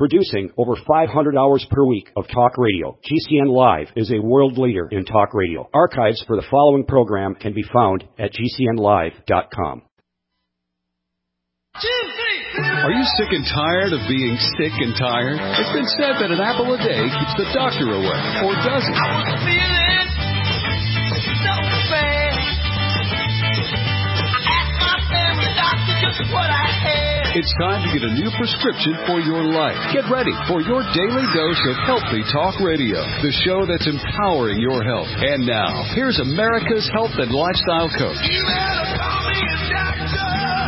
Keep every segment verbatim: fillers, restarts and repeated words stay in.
Producing over five hundred hours per week of talk radio, G C N Live is a world leader in talk radio. Archives for the following program can be found at G C N live dot com. Are you sick and tired of being sick and tired? It's been said that an apple a day keeps the doctor away, or does it? I was feeling so bad. I asked my family doctor just what I had. It's time to get a new prescription for your life. Get ready for your daily dose of Healthy Talk Radio, the show that's empowering your health. And now, here's America's health and lifestyle coach. You better call me a doctor.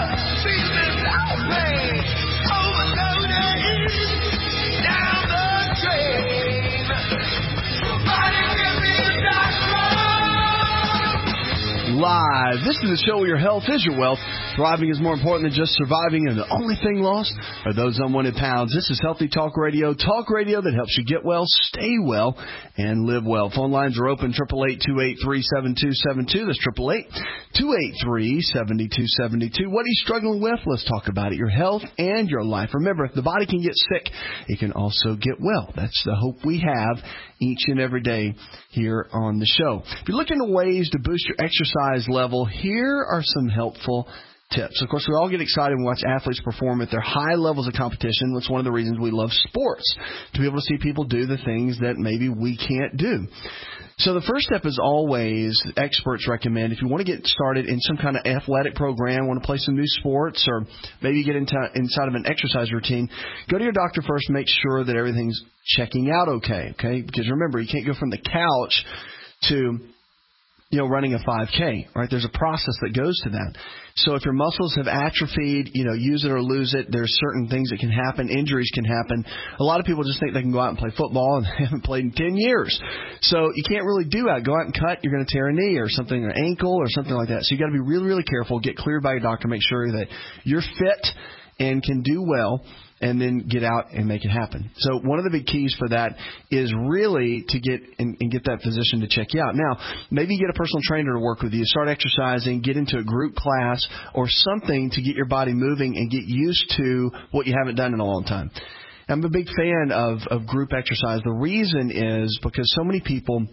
Live. This is the show where your health is your wealth. Thriving is more important than just surviving, and the only thing lost are those unwanted pounds. This is Healthy Talk Radio. Talk radio that helps you get well, stay well, and live well. Phone lines are open, eight eight eight, two eight three, seven two seven two. That's eight eight eight, two eight three, seven two seven two. What are you struggling with? Let's talk about it. Your health and your life. Remember, if the body can get sick, it can also get well. That's the hope we have each and every day here on the show. If you're looking for ways to boost your exercise level, here are some helpful tips. Of course, we all get excited when we watch athletes perform at their high levels of competition. That's one of the reasons we love sports, to be able to see people do the things that maybe we can't do. So the first step is always, experts recommend, if you want to get started in some kind of athletic program, want to play some new sports, or maybe get into inside of an exercise routine, go to your doctor first, make sure that everything's checking out okay, okay? Because remember, you can't go from the couch to, you know, running a five K, right? There's a process that goes to that. So if your muscles have atrophied, you know, use it or lose it, there's certain things that can happen. Injuries can happen. A lot of people just think they can go out and play football, and they haven't played in ten years. So you can't really do that. Go out and cut, you're going to tear a knee or something, or an ankle or something like that. So you got to be really, really careful. Get cleared by your doctor. Make sure that you're fit and can do well, and then get out and make it happen. So one of the big keys for that is really to get and, and get that physician to check you out. Now, maybe you get a personal trainer to work with you, start exercising, get into a group class or something to get your body moving and get used to what you haven't done in a long time. I'm a big fan of, of group exercise. The reason is because so many people,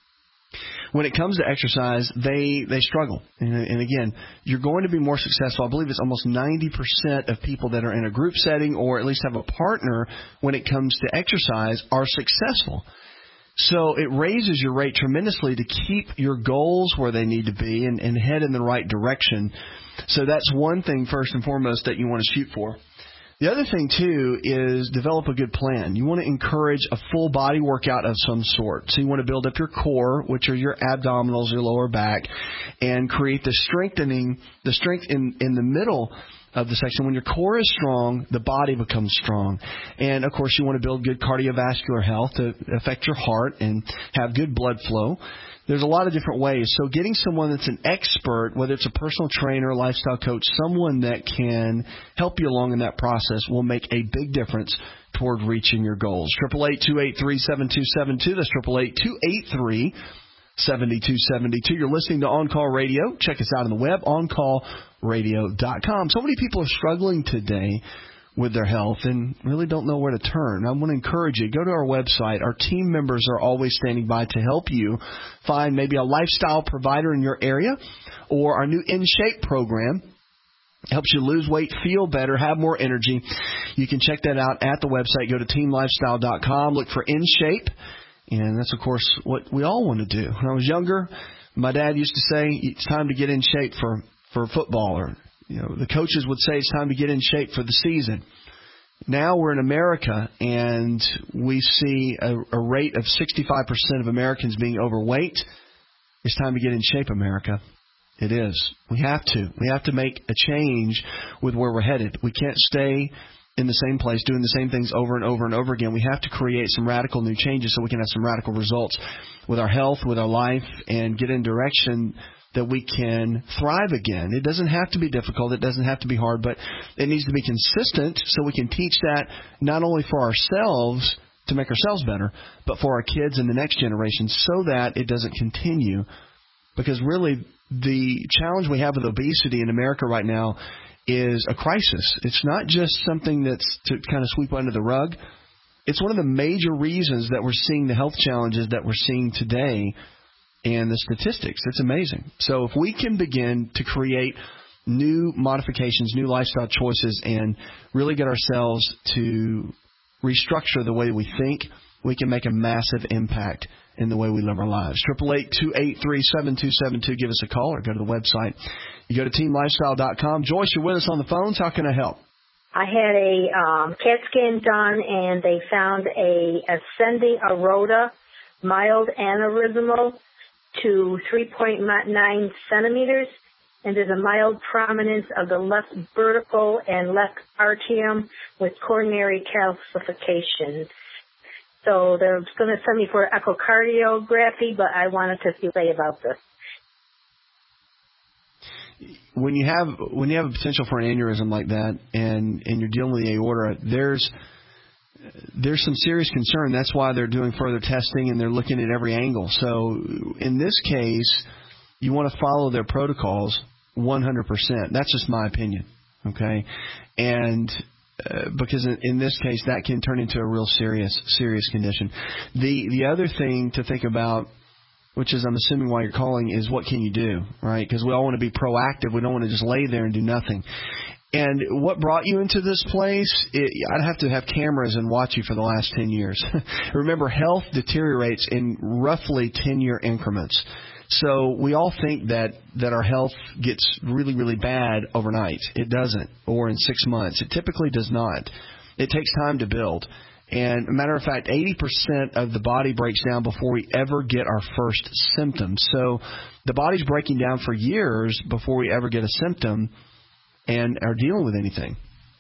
when it comes to exercise, they, they struggle. And, and again, you're going to be more successful. I believe it's almost ninety percent of people that are in a group setting or at least have a partner when it comes to exercise are successful. So it raises your rate tremendously to keep your goals where they need to be and, and head in the right direction. So that's one thing first and foremost that you want to shoot for. The other thing, too, is develop a good plan. You want to encourage a full body workout of some sort. So you want to build up your core, which are your abdominals, your lower back, and create the strengthening, the strength in, in the middle of the section. When your core is strong, the body becomes strong. And, of course, you want to build good cardiovascular health to affect your heart and have good blood flow. There's a lot of different ways. So getting someone that's an expert, whether it's a personal trainer, lifestyle coach, someone that can help you along in that process will make a big difference toward reaching your goals. eight eight eight, two eight three, seven two seven two. That's eight eight eight, two eight three, seven two seven two. You're listening to On Call Radio. Check us out on the web, on call radio dot com. So many people are struggling today with their health and really don't know where to turn. I want to encourage you, go to our website. Our team members are always standing by to help you find maybe a lifestyle provider in your area, or our new In Shape program. Helps you lose weight, feel better, have more energy. You can check that out at the website. Go to team lifestyle dot com, look for In Shape, and that's, of course, what we all want to do. When I was younger, my dad used to say, it's time to get in shape for, for football, or you know, the coaches would say it's time to get in shape for the season. Now we're in America, and we see a, a rate of sixty-five percent of Americans being overweight. It's time to get in shape, America. It is. We have to. We have to make a change with where we're headed. We can't stay in the same place doing the same things over and over and over again. We have to create some radical new changes so we can have some radical results with our health, with our life, and get in direction that we can thrive again. It doesn't have to be difficult. It doesn't have to be hard, but it needs to be consistent so we can teach that not only for ourselves to make ourselves better, but for our kids and the next generation so that it doesn't continue. Because really, the challenge we have with obesity in America right now is a crisis. It's not just something that's to kind of sweep under the rug. It's one of the major reasons that we're seeing the health challenges that we're seeing today and the statistics. It's amazing. So if we can begin to create new modifications, new lifestyle choices, and really get ourselves to restructure the way we think, we can make a massive impact in the way we live our lives. eight eight eight, two eight three, seven two seven two. Give us a call or go to the website. You go to team lifestyle dot com. Joyce, you're with us on the phones. How can I help? I had a um, CAT scan done, and they found a ascending aorta, mild aneurysmal to three point nine centimeters, and there's a mild prominence of the left vertical and left atrium with coronary calcification. So they're going to send me for echocardiography, but I wanted to see what they say about this. When you have when you have a potential for an aneurysm like that, and, and you're dealing with the aorta, there's there's some serious concern. That's why they're doing further testing and they're looking at every angle. So in this case, you want to follow their protocols one hundred percent. That's just my opinion, okay? And uh, because in, in this case, that can turn into a real serious serious condition. The the other thing to think about, which is I'm assuming why you're calling, is what can you do, right? Because we all want to be proactive. We don't want to just lay there and do nothing. And what brought you into this place, it, I'd have to have cameras and watch you for the last ten years. Remember, health deteriorates in roughly ten-year increments. So we all think that, that our health gets really, really bad overnight. It doesn't, or in six months. It typically does not. It takes time to build. And a matter of fact, eighty percent of the body breaks down before we ever get our first symptoms. So the body's breaking down for years before we ever get a symptom and are dealing with anything.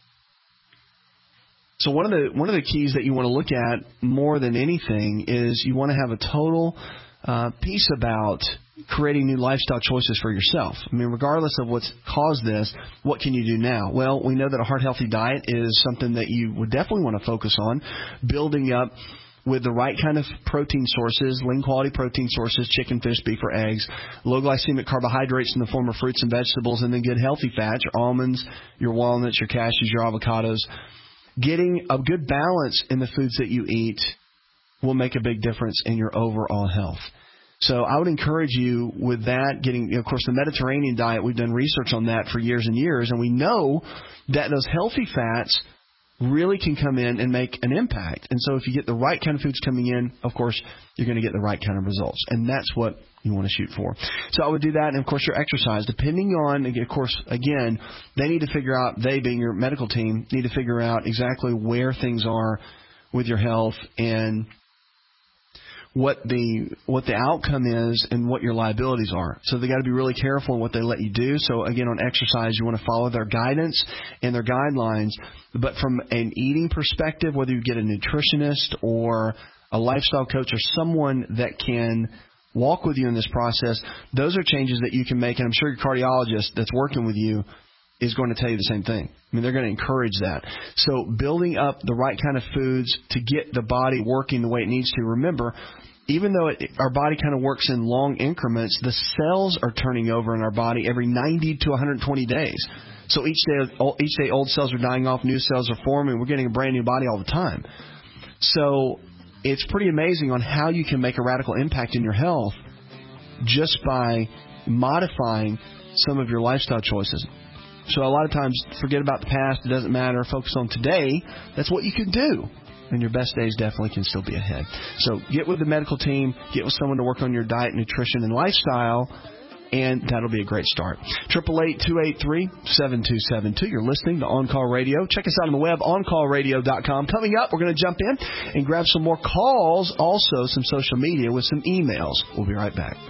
So one of the one of the keys that you want to look at more than anything is you want to have a total uh, piece about creating new lifestyle choices for yourself. I mean, regardless of what's caused this, what can you do now? Well, we know that a heart-healthy diet is something that you would definitely want to focus on, building up with the right kind of protein sources, lean-quality protein sources, chicken, fish, beef, or eggs, low-glycemic carbohydrates in the form of fruits and vegetables, and then good healthy fats, your almonds, your walnuts, your cashews, your avocados. Getting a good balance in the foods that you eat will make a big difference in your overall health. So I would encourage you with that, getting, you know, of course, the Mediterranean diet, we've done research on that for years and years, and we know that those healthy fats really can come in and make an impact. And so if you get the right kind of foods coming in, of course, you're going to get the right kind of results. And that's what you want to shoot for. So I would do that. And, of course, your exercise, depending on, of course, again, they need to figure out, they being your medical team, need to figure out exactly where things are with your health and what the what the outcome is and what your liabilities are. So they got to be really careful in what they let you do. So again, on exercise, you want to follow their guidance and their guidelines. But from an eating perspective, whether you get a nutritionist or a lifestyle coach or someone that can walk with you in this process, those are changes that you can make. And I'm sure your cardiologist that's working with you is going to tell you the same thing. I mean, they're going to encourage that. So building up the right kind of foods to get the body working the way it needs to. Remember, even though it, our body kind of works in long increments, the cells are turning over in our body every ninety to one hundred twenty days. So each day, each day old cells are dying off, new cells are forming. We're getting a brand new body all the time. So it's pretty amazing on how you can make a radical impact in your health just by modifying some of your lifestyle choices. So a lot of times, forget about the past. It doesn't matter. Focus on today. That's what you can do. And your best days definitely can still be ahead. So get with the medical team. Get with someone to work on your diet, nutrition, and lifestyle. And that'll be a great start. eight eight eight, two eight three, seven two seven two. You're listening to On Call Radio. Check us out on the web, on call radio dot com. Coming up, we're going to jump in and grab some more calls. Also, some social media with some emails. We'll be right back.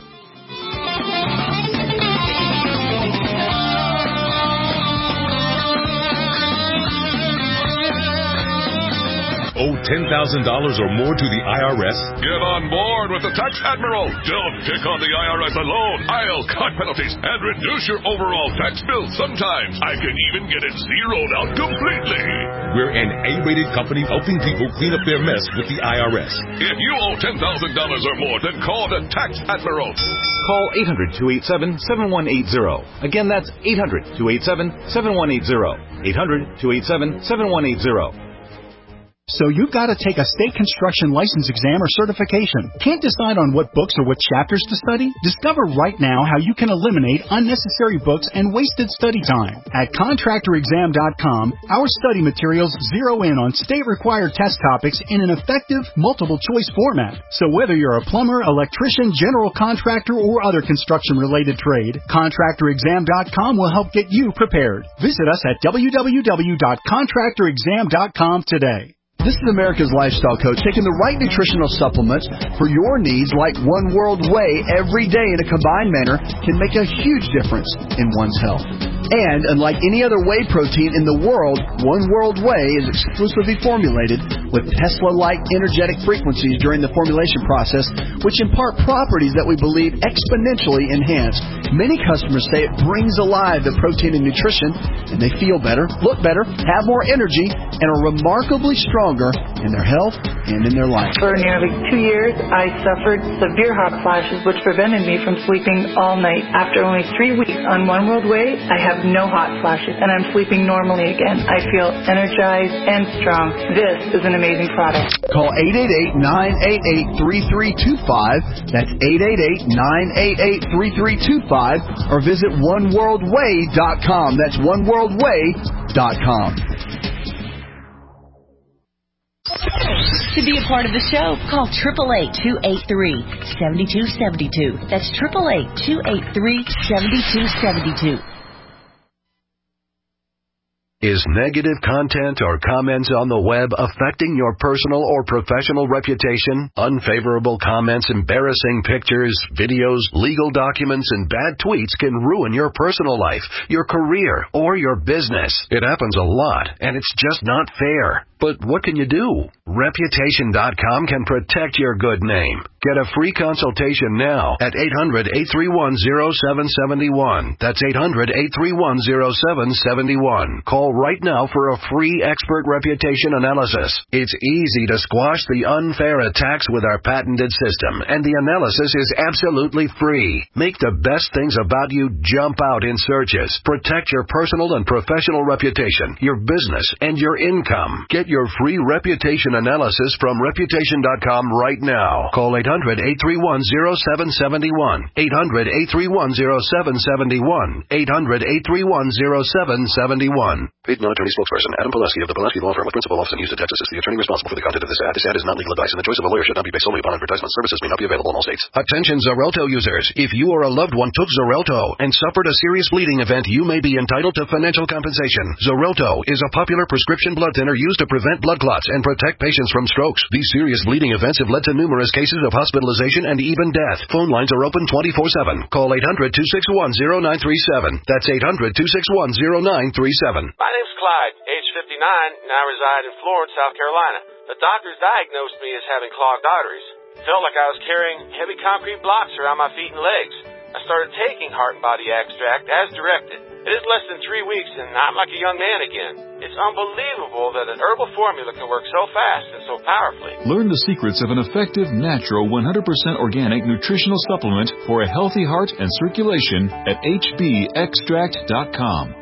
owe ten thousand dollars or more to the I R S? Get on board with the Tax Admiral. Don't pick on the I R S alone. I'll cut penalties and reduce your overall tax bill. Sometimes I can even get it zeroed out completely. We're an A-rated company helping people clean up their mess with the I R S. If you owe ten thousand dollars or more, then call the Tax Admiral. Call eight hundred, two eight seven, seven one eight zero. Again, that's eight hundred, two eight seven, seven one eight zero. eight hundred, two eight seven, seven one eight zero. So you've got to take a state construction license exam or certification. Can't decide on what books or what chapters to study? Discover right now how you can eliminate unnecessary books and wasted study time. At contractor exam dot com, our study materials zero in on state-required test topics in an effective, multiple-choice format. So whether you're a plumber, electrician, general contractor, or other construction-related trade, contractor exam dot com will help get you prepared. Visit us at w w w dot contractor exam dot com today. This is America's Lifestyle Coach, taking the right nutritional supplements for your needs like One World Whey every day in a combined manner can make a huge difference in one's health. And unlike any other whey protein in the world, One World Whey is exclusively formulated with Tesla-like energetic frequencies during the formulation process, which impart properties that we believe exponentially enhance. Many customers say it brings alive the protein and nutrition, and they feel better, look better, have more energy, and are remarkably stronger in their health and in their life. For nearly two years, I suffered severe hot flashes, which prevented me from sleeping all night. After only three weeks on One World Whey, I have no hot flashes, and I'm sleeping normally again. I feel energized and strong. This is an amazing product. Call eight eight eight, nine eight eight, three three two five. That's eight eight eight, nine eight eight, three three two five, or visit one world whey dot com. That's one world whey dot com. To be a part of the show, call eight eight eight, two eight three, seven two seven two. That's eight eight eight, two eight three, seven two seven two. Is negative content or comments on the web affecting your personal or professional reputation? Unfavorable comments, embarrassing pictures, videos, legal documents, and bad tweets can ruin your personal life, your career, or your business. It happens a lot, and it's just not fair. But what can you do? Reputation dot com can protect your good name. Get a free consultation now at eight hundred, eight three one, zero seven seven one. That's eight hundred, eight three one, zero seven seven one. Call right now for a free expert reputation analysis. It's easy to squash the unfair attacks with our patented system, and the analysis is absolutely free. Make the best things about you jump out in searches. Protect your personal and professional reputation, your business, and your income. Get your free reputation analysis from reputation dot com right now. Call eight hundred, eight three one, zero seven seven one. eight hundred, eight three one, zero seven seven one. eight hundred, eight three one, zero seven seven one. Paid non-attorney spokesperson Adam Pulaski of the Pulaski Law Firm with principal office in Houston, Texas, is the attorney responsible for the content of this ad. This ad is not legal advice, and the choice of a lawyer should not be based solely upon advertisement. Services may not be available in all states. Attention Xarelto users. If you or a loved one took Xarelto and suffered a serious bleeding event, you may be entitled to financial compensation. Xarelto is a popular prescription blood thinner used to prevent blood clots and protect patients from strokes. These serious bleeding events have led to numerous cases of hospitalization and even death. Phone lines are open twenty-four seven. Call eight hundred, two six one, zero nine three seven. That's eight hundred, two six one, zero nine three seven. My name's Clyde, age fifty-nine, and I reside in Florence, South Carolina. The doctors diagnosed me as having clogged arteries. Felt like I was carrying heavy concrete blocks around my feet and legs. I started taking Heart and Body Extract as directed. It is less than three weeks, and I'm like a young man again. It's unbelievable that an herbal formula can work so fast and so powerfully. Learn the secrets of an effective, natural, one hundred percent organic nutritional supplement for a healthy heart and circulation at h b extract dot com.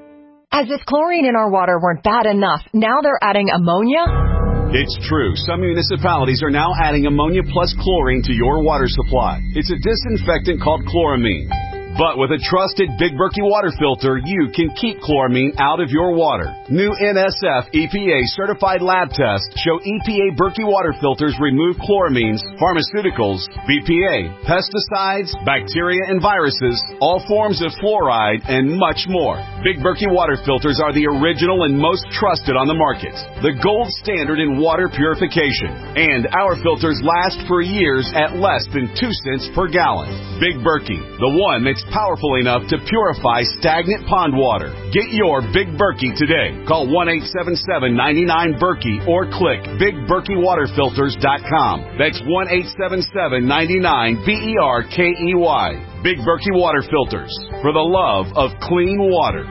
As if chlorine in our water weren't bad enough, now they're adding ammonia? It's true. Some municipalities are now adding ammonia plus chlorine to your water supply. It's a disinfectant called chloramine. But with a trusted Big Berkey water filter, you can keep chloramine out of your water. New N S F E P A certified lab tests show E P A Berkey water filters remove chloramines, pharmaceuticals, B P A, pesticides, bacteria and viruses, all forms of fluoride, and much more. Big Berkey water filters are the original and most trusted on the market. The gold standard in water purification. And our filters last for years at less than two cents per gallon. Big Berkey, the one that mixed powerful enough to purify stagnant pond water. Get your Big Berkey today. Call one eight seven seven, nine nine, Berkey or click big berkey water filters dot com. That's one eight seven seven, nine nine, B E R K E Y. Big Berkey Water Filters, for the love of clean water.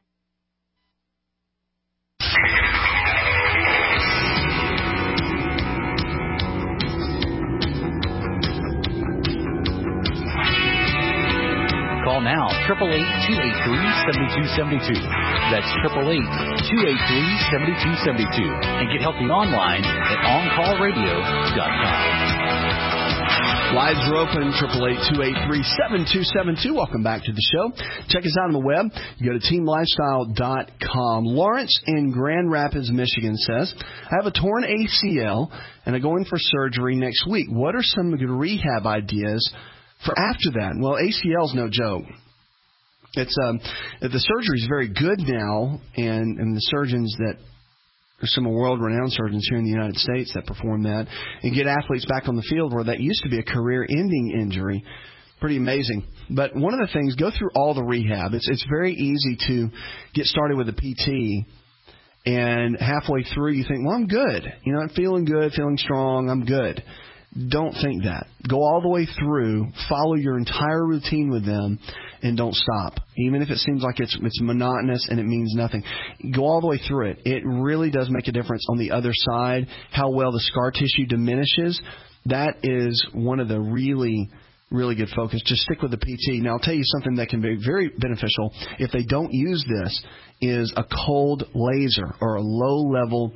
Call now, eight eight eight, two eight three, seven two seven two. That's eight eight eight, two eight three, seven two seven two. And get healthy online at on call radio dot com. Lines are open, eight eight eight, two eight three, seven two seven two. Welcome back to the show. Check us out on the web. You go to team lifestyle dot com. Lawrence in Grand Rapids, Michigan says, I have a torn A C L and I'm going for surgery next week. What are some good rehab ideas for after that? Well, A C L is no joke. It's um, the surgery is very good now, and, and the surgeons that There's some world-renowned surgeons here in the United States that perform that and get athletes back on the field where that used to be a career-ending injury. Pretty amazing. But one of the things, go through all the rehab. It's it's very easy to get started with a P T, and halfway through you think, well, I'm good. You know, I'm feeling good, feeling strong, I'm good. Don't think that. Go all the way through, follow your entire routine with them, and don't stop. Even if it seems like it's it's monotonous and it means nothing. Go all the way through it. It really does make a difference on the other side, how well the scar tissue diminishes. That is one of the really, really good focus. Just stick with the P T. Now, I'll tell you something that can be very beneficial if they don't use this is a cold laser or a low-level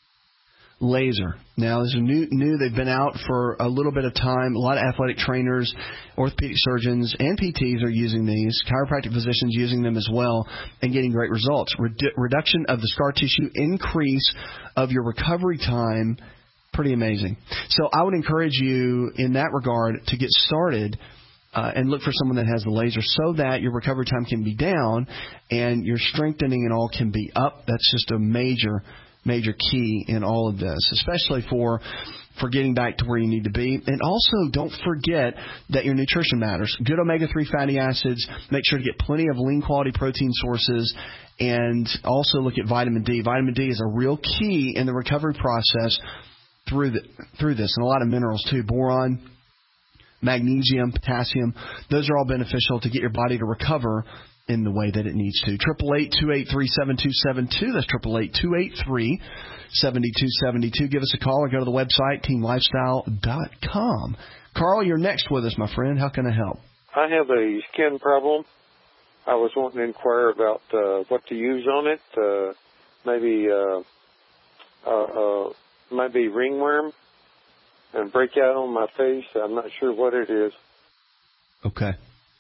laser. Now, this is new, new. They've been out for a little bit of time. A lot of athletic trainers, orthopedic surgeons, and P Ts are using these. Chiropractic physicians using them as well and getting great results. Redu- reduction of the scar tissue, increase of your recovery time, pretty amazing. So I would encourage you in that regard to get started uh, and look for someone that has the laser so that your recovery time can be down and your strengthening and all can be up. That's just a major major key in all of this, especially for for getting back to where you need to be. And also, don't forget that your nutrition matters. Good omega three fatty acids. Make sure to get plenty of lean quality protein sources. And also look at vitamin D. Vitamin D is a real key in the recovery process through the, through this. And a lot of minerals, too. Boron, magnesium, potassium. Those are all beneficial to get your body to recover in the way that it needs to. eight eight eight, two eight three, seven two seven two. That's eight eight eight, two eight three, seven two seven two. Give us a call or go to the website, team lifestyle dot com. Carl, you're next with us, my friend. How can I help? I have a skin problem. I was wanting to inquire about uh, what to use on it. Uh, maybe uh, uh, uh, maybe ringworm and breakout on my face. I'm not sure what it is. Okay.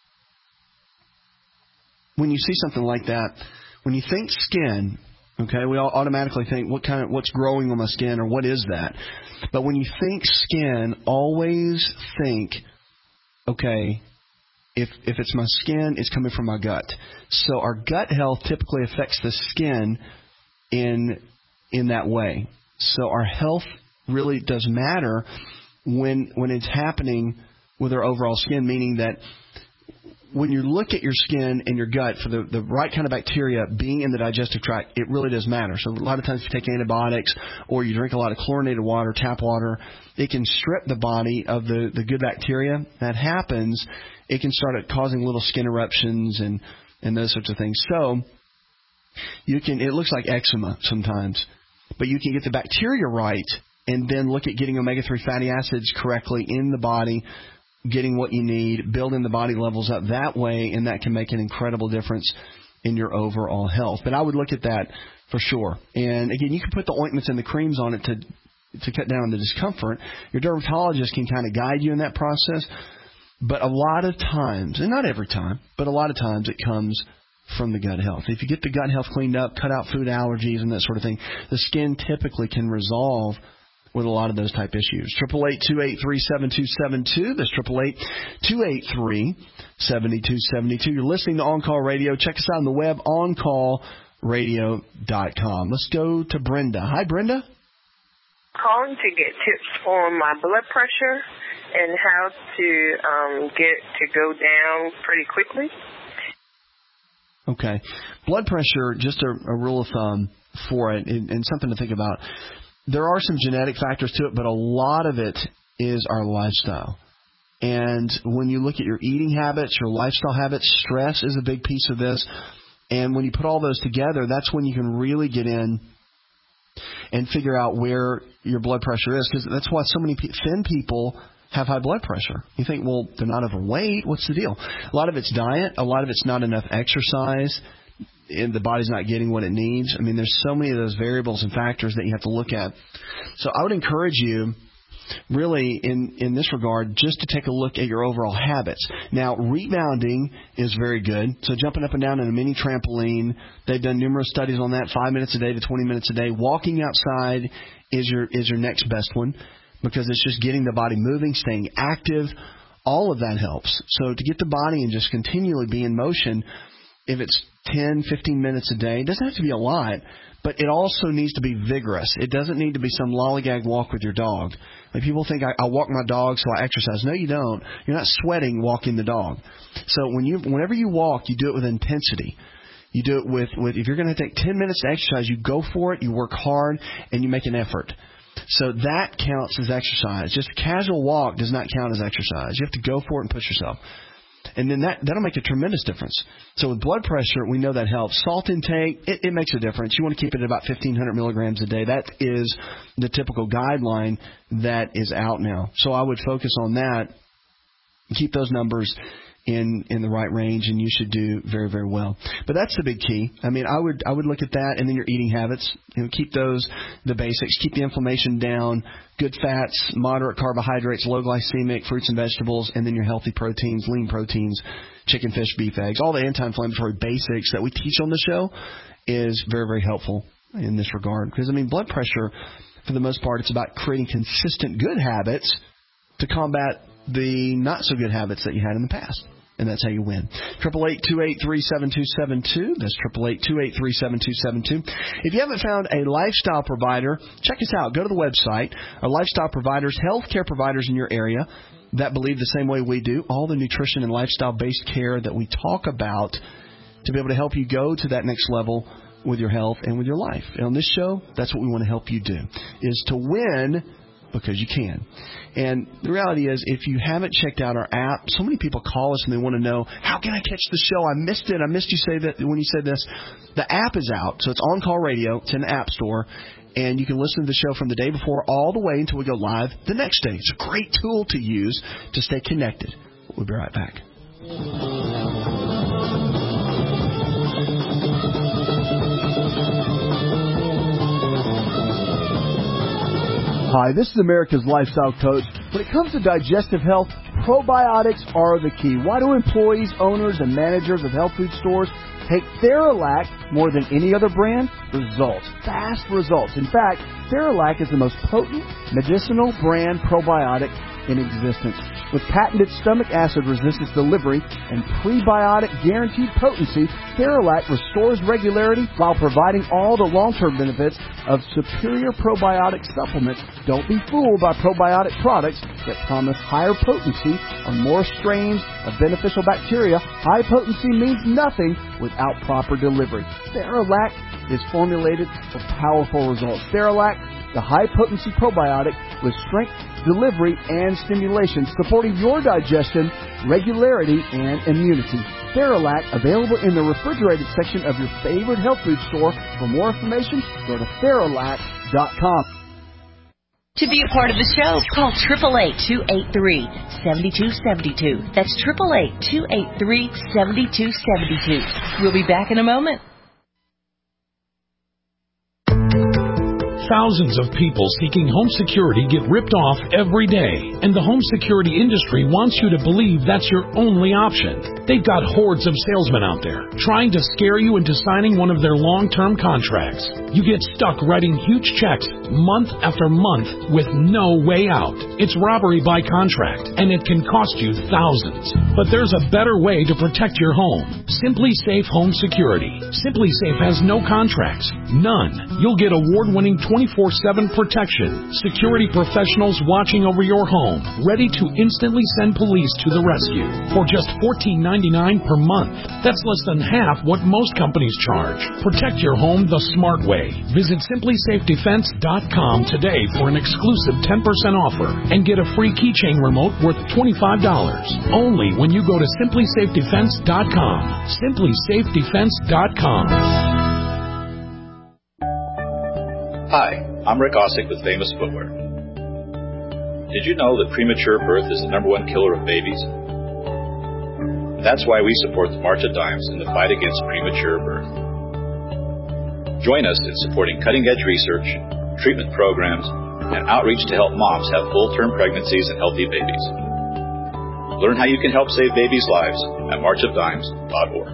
When you see something like that, when you think skin, okay, we all automatically think what kind of what's growing on my skin or what is that? But when you think skin, always think, okay, if if it's my skin, it's coming from my gut. So our gut health typically affects the skin in in that way. So our health really does matter when when it's happening with our overall skin, meaning that when you look at your skin and your gut for the, the right kind of bacteria being in the digestive tract, it really does matter. So a lot of times if you take antibiotics or you drink a lot of chlorinated water, tap water, it can strip the body of the, the good bacteria. That happens, it can start causing little skin eruptions and, and those sorts of things. So you can, it looks like eczema sometimes, but you can get the bacteria right and then look at getting omega three fatty acids correctly in the body, getting what you need, building the body levels up that way, and that can make an incredible difference in your overall health. But I would look at that for sure. And, again, you can put the ointments and the creams on it to to cut down on the discomfort. Your dermatologist can kind of guide you in that process. But a lot of times, and not every time, but a lot of times it comes from the gut health. If you get the gut health cleaned up, cut out food allergies and that sort of thing, the skin typically can resolve with a lot of those type issues. eight eight eight, two eight three, seven two seven two. That's eight eight eight, two eight three, seven two seven two. You're listening to On Call Radio. Check us out on the web, on call radio dot com. Let's go to Brenda. Hi, Brenda. Calling to get tips on my blood pressure and how to um, get to go down pretty quickly. Okay. Blood pressure, just a, a rule of thumb for it, and, and something to think about. There are some genetic factors to it, but a lot of it is our lifestyle. And when you look at your eating habits, your lifestyle habits, stress is a big piece of this. And when you put all those together, that's when you can really get in and figure out where your blood pressure is, because that's why so many thin people have high blood pressure. You think, well, they're not overweight. What's the deal? A lot of it's diet. A lot of it's not enough exercise. And the body's not getting what it needs. I mean, there's so many of those variables and factors that you have to look at. So I would encourage you, really, in, in this regard, just to take a look at your overall habits. Now, rebounding is very good. So jumping up and down in a mini trampoline, they've done numerous studies on that, five minutes a day to twenty minutes a day. Walking outside is your is your next best one, because it's just getting the body moving, staying active. All of that helps. So to get the body and just continually be in motion, if it's ten, fifteen minutes a day, it doesn't have to be a lot, but it also needs to be vigorous. It doesn't need to be some lollygag walk with your dog. Like, people think I, I walk my dog so I exercise. No, you don't. You're not sweating walking the dog. So when you, whenever you walk, you do it with intensity. You do it with, with if you're going to take ten minutes to exercise, you go for it, you work hard, and you make an effort. So that counts as exercise. Just a casual walk does not count as exercise. You have to go for it and push yourself. And then that, that'll make a tremendous difference. So with blood pressure, we know that helps. Salt intake, it, it makes a difference. You want to keep it at about fifteen hundred milligrams a day. That is the typical guideline that is out now. So I would focus on that, keep those numbers in, in the right range, and you should do very, very well. But that's the big key. I mean, I would I would look at that, and then your eating habits. You know, keep those, the basics. Keep the inflammation down. Good fats, moderate carbohydrates, low glycemic, fruits and vegetables, and then your healthy proteins, lean proteins, chicken, fish, beef, eggs. All the anti-inflammatory basics that we teach on the show is very, very helpful in this regard. Because, I mean, blood pressure, for the most part, it's about creating consistent good habits to combat the not-so-good habits that you had in the past. And that's how you win. eight eight eight, two eight three, seven two seven two. That's eight eight eight, two eight three, seven two seven two. If you haven't found a lifestyle provider, check us out. Go to the website. Our lifestyle providers, healthcare providers in your area that believe the same way we do, all the nutrition and lifestyle-based care that we talk about to be able to help you go to that next level with your health and with your life. And on this show, that's what we want to help you do, is to win because you can. And the reality is, if you haven't checked out our app, so many people call us and they want to know, how can I catch the show? I missed it. I missed you say that when you said this. The app is out, so it's On Call Radio. It's in the App Store, and you can listen to the show from the day before all the way until we go live the next day. It's a great tool to use to stay connected. We'll be right back. Hi, this is America's Lifestyle Coach. When it comes to digestive health, probiotics are the key. Why do employees, owners, and managers of health food stores take Theralac more than any other brand? Results. Fast results. In fact, Theralac is the most potent medicinal brand probiotic in existence. With patented stomach acid resistance delivery and prebiotic guaranteed potency, Theralac restores regularity while providing all the long-term benefits of superior probiotic supplements. Don't be fooled by probiotic products that promise higher potency or more strains of beneficial bacteria. High potency means nothing without proper delivery. Theralac is formulated for powerful results. Theralac, the high-potency probiotic with strength, delivery, and stimulation, supporting your digestion, regularity, and immunity. Theralac, available in the refrigerated section of your favorite health food store. For more information, go to Theralac dot com. To be a part of the show, call eight eight eight, two eight three, seven two seven two. That's eight eight eight, two eight three, seven two seven two. We'll be back in a moment. Thousands of people seeking home security get ripped off every day, and the home security industry wants you to believe that's your only option. They've got hordes of salesmen out there trying to scare you into signing one of their long-term contracts. You get stuck writing huge checks month after month with no way out. It's robbery by contract, and it can cost you thousands. But there's a better way to protect your home. Simply Safe Home Security. Simply Safe has no contracts. None. You'll get award-winning twenty-four seven protection. Security professionals watching over your home, ready to instantly send police to the rescue for just fourteen ninety-nine per month. That's less than half what most companies charge. Protect your home the smart way. Visit simply safe defense dot com today for an exclusive ten percent offer and get a free keychain remote worth twenty-five dollars. Only when you go to simply safe defense dot com. simply safe defense dot com. Hi, I'm Rick Osick with Famous Footwear. Did you know that premature birth is the number one killer of babies? That's why we support the March of Dimes in the fight against premature birth. Join us in supporting cutting-edge research, treatment programs, and outreach to help moms have full-term pregnancies and healthy babies. Learn how you can help save babies' lives at march of dimes dot org.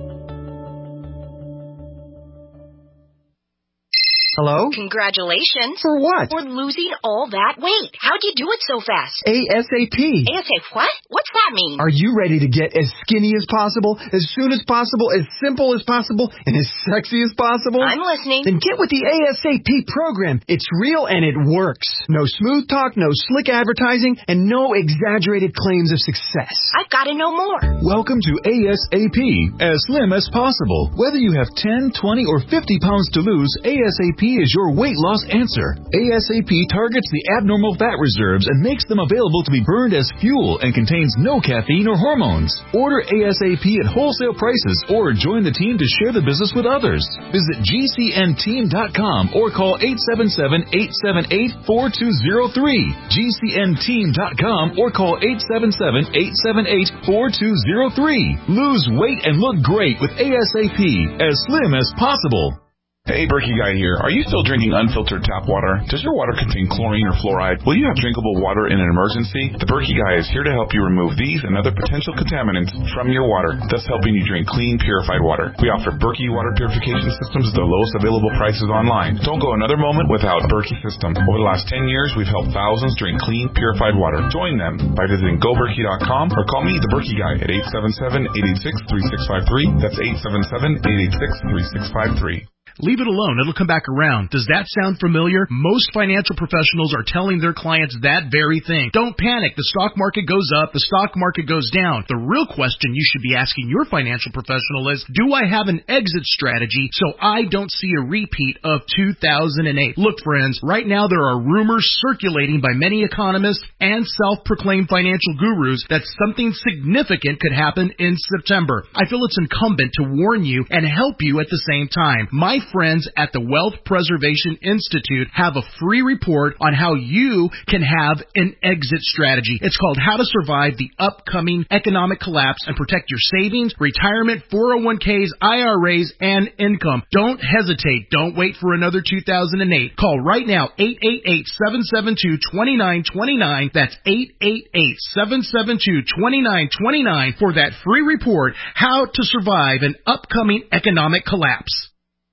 Hello? Congratulations. For what? For losing all that weight. How'd you do it so fast? ASAP. ASAP what? What's that mean? Are you ready to get as skinny as possible, as soon as possible, as simple as possible, and as sexy as possible? I'm listening. Then get with the ASAP program. It's real and it works. No smooth talk, no slick advertising, and no exaggerated claims of success. I've got to know more. Welcome to ASAP, as slim as possible. Whether you have ten, twenty, or fifty pounds to lose, ASAP is your weight loss answer. ASAP targets the abnormal fat reserves and makes them available to be burned as fuel and contains no caffeine or hormones. Order ASAP at wholesale prices or join the team to share the business with others. Visit G C N team dot com or call eight seven seven, eight seven eight, four two zero three. G C N team dot com or call eight seven seven, eight seven eight, four two zero three. Lose weight and look great with ASAP, as slim as possible. Hey, Berkey Guy here. Are you still drinking unfiltered tap water? Does your water contain chlorine or fluoride? Will you have drinkable water in an emergency? The Berkey Guy is here to help you remove these and other potential contaminants from your water, thus helping you drink clean, purified water. We offer Berkey water purification systems at the lowest available prices online. Don't go another moment without Berkey system. Over the last ten years, we've helped thousands drink clean, purified water. Join them by visiting go berkey dot com or call me, the Berkey Guy, at eight seven seven, eight eight six, three six five three. That's eight seven seven, eight eight six, three six five three. Leave it alone. It'll come back around. Does that sound familiar? Most financial professionals are telling their clients that very thing. Don't panic. The stock market goes up. The stock market goes down. The real question you should be asking your financial professional is, do I have an exit strategy so I don't see a repeat of two thousand eight? Look, friends, right now there are rumors circulating by many economists and self-proclaimed financial gurus that something significant could happen in September. I feel it's incumbent to warn you and help you at the same time. My friends at the Wealth Preservation Institute have a free report on how you can have an exit strategy. It's called How to Survive the Upcoming Economic Collapse and Protect Your Savings, Retirement, four oh one k's, I R As, and Income. Don't hesitate. Don't wait for another two thousand eight. Call right now, eight eight eight, seven seven two, two nine two nine. That's eight eight eight, seven seven two, two nine two nine for that free report, How to Survive an Upcoming Economic Collapse.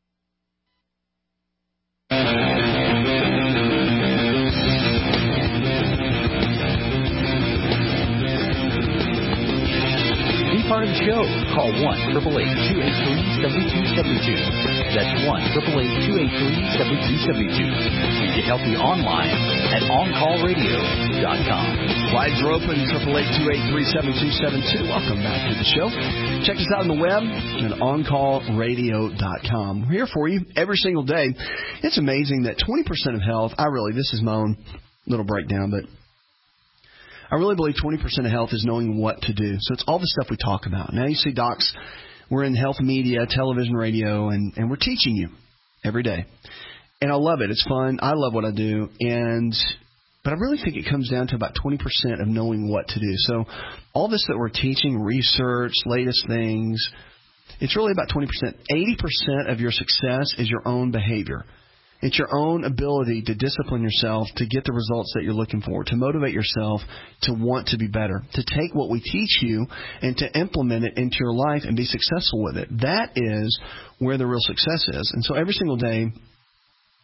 Be part of the show. Call one eight eight eight, two eight three, seven two seven two. That's one eight eight eight, two eight three, seven two seven two. You can help me online at on call radio dot com. Lines are open, eight eight eight, two eight three, seven two seven two. Welcome back to the show. Check us out on the web at on call radio dot com. We're here for you every single day. It's amazing that twenty percent of health, I really, this is my own little breakdown, but I really believe twenty percent of health is knowing what to do. So it's all the stuff we talk about. Now you see docs, we're in health media, television, radio, and, and we're teaching you every day. And I love it. It's fun. I love what I do. And But I really think it comes down to about twenty percent of knowing what to do. So all this that we're teaching, research, latest things, it's really about twenty percent. eighty percent of your success is your own behavior. It's your own ability to discipline yourself to get the results that you're looking for, to motivate yourself to want to be better, to take what we teach you and to implement it into your life and be successful with it. That is where the real success is. And so every single day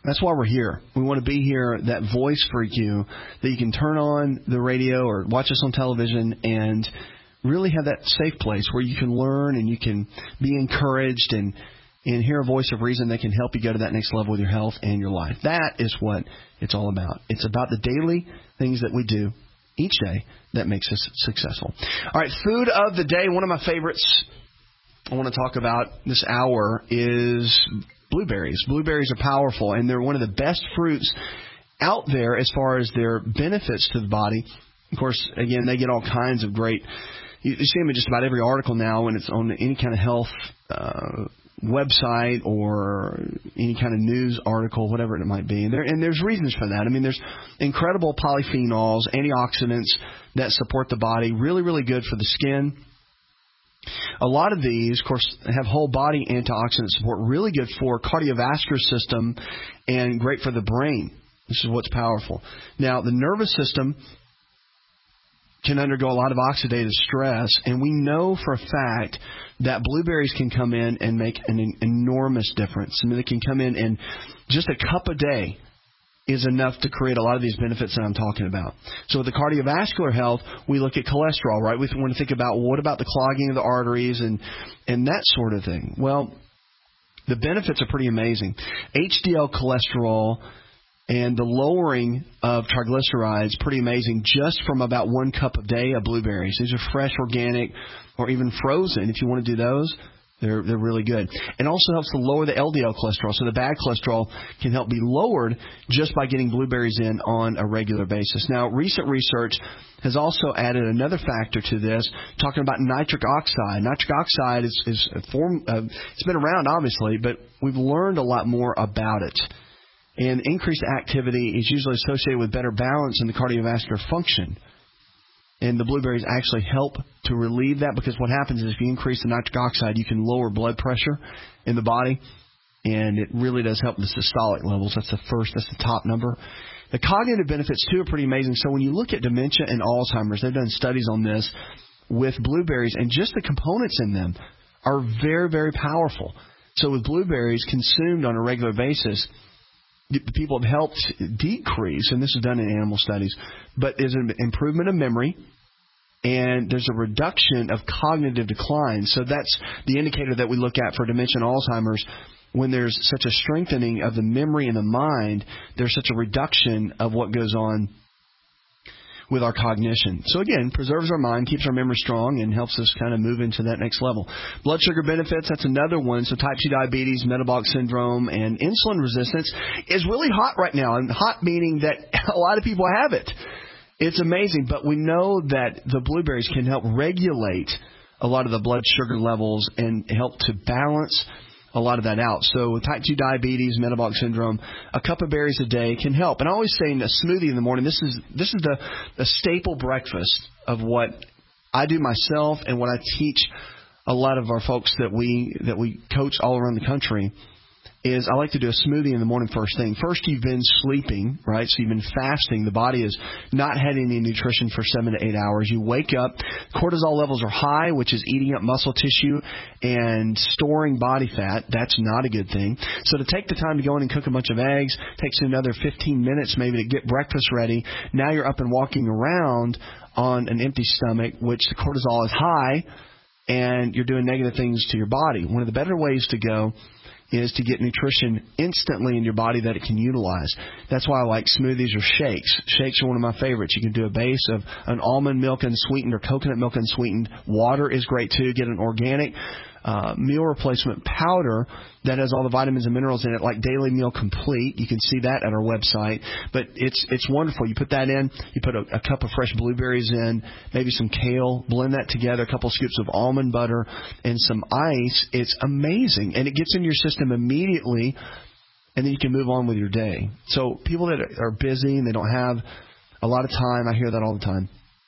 That's why we're here. We want to be here, that voice for you, that you can turn on the radio or watch us on television and really have that safe place where you can learn and you can be encouraged and, and hear a voice of reason that can help you go to that next level with your health and your life. That is what it's all about. It's about the daily things that we do each day that makes us successful. All right, food of the day. One of my favorites I want to talk about this hour is blueberries. Blueberries are powerful, and they're one of the best fruits out there as far as their benefits to the body. Of course, again, they get all kinds of great, you see them in just about every article now when it's on any kind of health uh, website or any kind of news article, whatever it might be. And, there, and there's reasons for that. I mean, there's incredible polyphenols, antioxidants that support the body, really, really good for the skin. A lot of these, of course, have whole body antioxidant support, really good for cardiovascular system and great for the brain. This is what's powerful. Now, the nervous system can undergo a lot of oxidative stress, and we know for a fact that blueberries can come in and make an enormous difference. I mean, they can come in and just a cup a day is enough to create a lot of these benefits that I'm talking about. So with the cardiovascular health, we look at cholesterol, right? We want to think about, well, what about the clogging of the arteries and, and that sort of thing? Well, the benefits are pretty amazing. H D L cholesterol and the lowering of triglycerides, pretty amazing, just from about one cup a day of blueberries. These are fresh, organic, or even frozen. If you want to do those, They're they're really good. It also helps to lower the L D L cholesterol. So the bad cholesterol can help be lowered just by getting blueberries in on a regular basis. Now, recent research has also added another factor to this, talking about nitric oxide. Nitric oxide is, is a form, uh, it's been around, obviously, but we've learned a lot more about it. And increased activity is usually associated with better balance in the cardiovascular function. And the blueberries actually help to relieve that, because what happens is if you increase the nitric oxide, you can lower blood pressure in the body, and it really does help the systolic levels. That's the first, that's the top number. The cognitive benefits, too, are pretty amazing. So when you look at dementia and Alzheimer's, they've done studies on this with blueberries, and just the components in them are very, very powerful. So with blueberries consumed on a regular basis, people have helped decrease, and this is done in animal studies, but there's an improvement of memory, and there's a reduction of cognitive decline. So that's the indicator that we look at for dementia and Alzheimer's. When there's such a strengthening of the memory and the mind, there's such a reduction of what goes on with our cognition. So again, preserves our mind, keeps our memory strong, and helps us kind of move into that next level. Blood sugar benefits, that's another one. So type two diabetes, metabolic syndrome, and insulin resistance is really hot right now. And hot meaning that a lot of people have it. It's amazing. But we know that the blueberries can help regulate a lot of the blood sugar levels and help to balance a lot of that out. So with type two diabetes, metabolic syndrome, a cup of berries a day can help. And I always say in a smoothie in the morning, this is this is the, the staple breakfast of what I do myself and what I teach a lot of our folks that we that we coach all around the country. Is I like to do a smoothie in the morning first thing. First, you've been sleeping, right? So you've been fasting. The body is not had any nutrition for seven to eight hours. You wake up, cortisol levels are high, which is eating up muscle tissue and storing body fat. That's not a good thing. So to take the time to go in and cook a bunch of eggs takes you another fifteen minutes maybe to get breakfast ready. Now you're up and walking around on an empty stomach, which the cortisol is high, and you're doing negative things to your body. One of the better ways to go is to get nutrition instantly in your body that it can utilize. That's why I like smoothies or shakes. Shakes are one of my favorites. You can do a base of an almond milk unsweetened or coconut milk unsweetened. Water is great too. Get an organic uh, meal replacement powder that has all the vitamins and minerals in it, like Daily Meal Complete. You can see that at our website. But it's it's wonderful. You put that in. You put a, a cup of fresh blueberries in, maybe some kale. Blend that together, a couple scoops of almond butter, and some ice. It's amazing. And it gets in your system immediately, and then you can move on with your day. So people that are busy and they don't have a lot of time, I hear that all the time.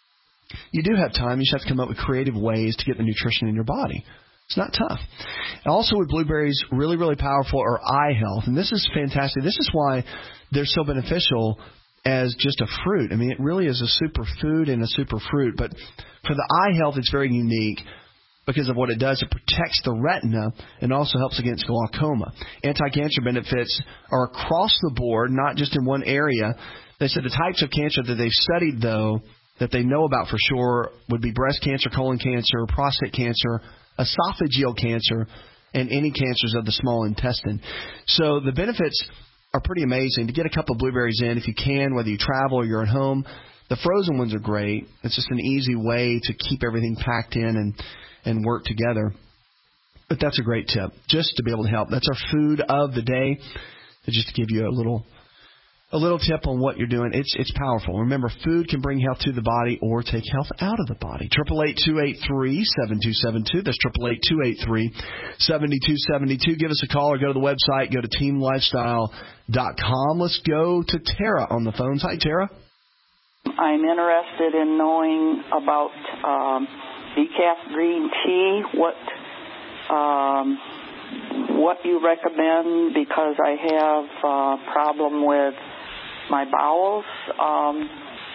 You do have time. You just have to come up with creative ways to get the nutrition in your body. It's not tough. Also with blueberries, really, really powerful are eye health. And this is fantastic. This is why they're so beneficial as just a fruit. I mean, it really is a super food and a super fruit. But for the eye health, it's very unique. because of what it does. It protects the retina and also helps against glaucoma. Anti-cancer benefits are across the board, not just in one area. They said the types of cancer that they've studied, though, that they know about for sure would be breast cancer, colon cancer, prostate cancer, esophageal cancer, and any cancers of the small intestine. So the benefits are pretty amazing. To get a cup of blueberries in, if you can, whether you travel or you're at home, the frozen ones are great. It's just an easy way to keep everything packed in and, and work together. But that's a great tip, just to be able to help. That's our food of the day, just to give you a little a little tip on what you're doing. It's it's powerful. Remember, food can bring health to the body or take health out of the body. Triple eight two eight three seven two seven two. That's triple eight two eight three seven two seven two. Give us a call or go to the website. Go to team lifestyle dot com. Let's go to Tara on the phones. Hi, Tara. I'm interested in knowing about um, decaf green tea. What um, what you recommend, because I have a problem with my bowels. Um,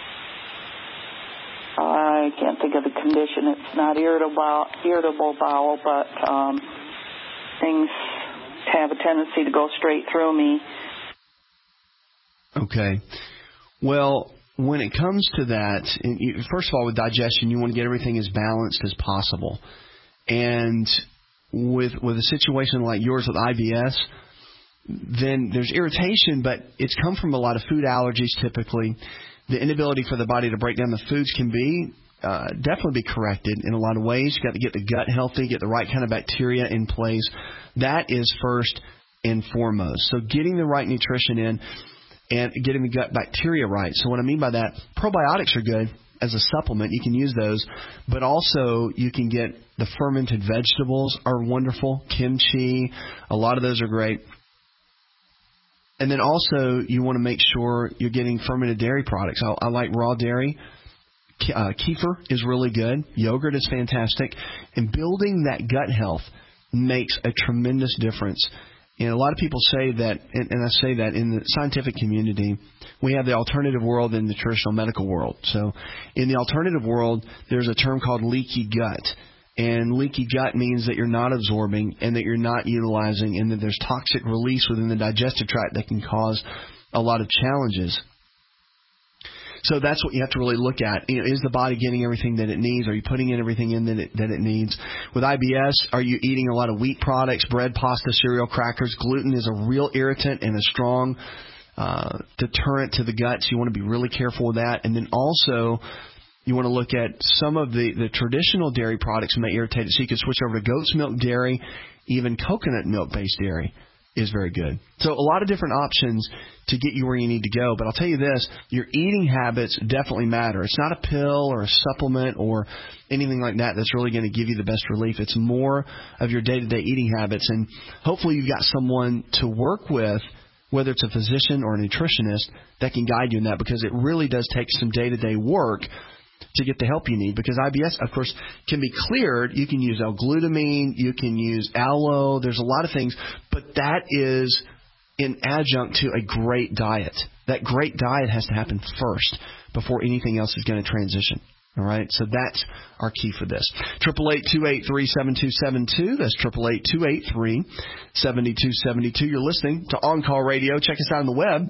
I can't think of the condition. It's not irritable, irritable bowel, but um, things have a tendency to go straight through me. Okay. Well, when it comes to that, first of all, with digestion, you want to get everything as balanced as possible. And with with a situation like yours with I B S, then there's irritation, but it's come from a lot of food allergies typically. The inability for the body to break down the foods can be uh, definitely be corrected in a lot of ways. You've got to get the gut healthy, get the right kind of bacteria in place. That is first and foremost. So getting the right nutrition in and getting the gut bacteria right. So what I mean by that, probiotics are good as a supplement. You can use those, but also you can get the fermented vegetables are wonderful. Kimchi, a lot of those are great. And then also you want to make sure you're getting fermented dairy products. I, I like raw dairy. Uh, kefir is really good. Yogurt is fantastic. And building that gut health makes a tremendous difference. And a lot of people say that, and, and I say that in the scientific community, we have the alternative world and the traditional medical world. So in the alternative world, there's a term called leaky gut. And leaky gut means that you're not absorbing and that you're not utilizing and that there's toxic release within the digestive tract that can cause a lot of challenges. So that's what you have to really look at. You know, is the body getting everything that it needs? Are you putting in everything in that it, that it needs? With I B S, are you eating a lot of wheat products, bread, pasta, cereal, crackers? Gluten is a real irritant and a strong uh, deterrent to the gut, so you want to be really careful with that. And then also, you want to look at some of the, the traditional dairy products may irritate it, so you can switch over to goat's milk dairy. Even coconut milk-based dairy is very good. So a lot of different options to get you where you need to go. But I'll tell you this, your eating habits definitely matter. It's not a pill or a supplement or anything like that that's really going to give you the best relief. It's more of your day-to-day eating habits. And hopefully you've got someone to work with, whether it's a physician or a nutritionist, that can guide you in that, because it really does take some day-to-day work to get the help you need, because I B S, of course, can be cleared. You can use L-glutamine, you can use aloe. There's a lot of things, but that is in adjunct to a great diet. That great diet has to happen first before anything else is going to transition. All right, so that's our key for this. triple eight two eight three seven two seven two. That's triple eight two eight three seven two seven two. You're listening to On Call Radio. Check us out on the web.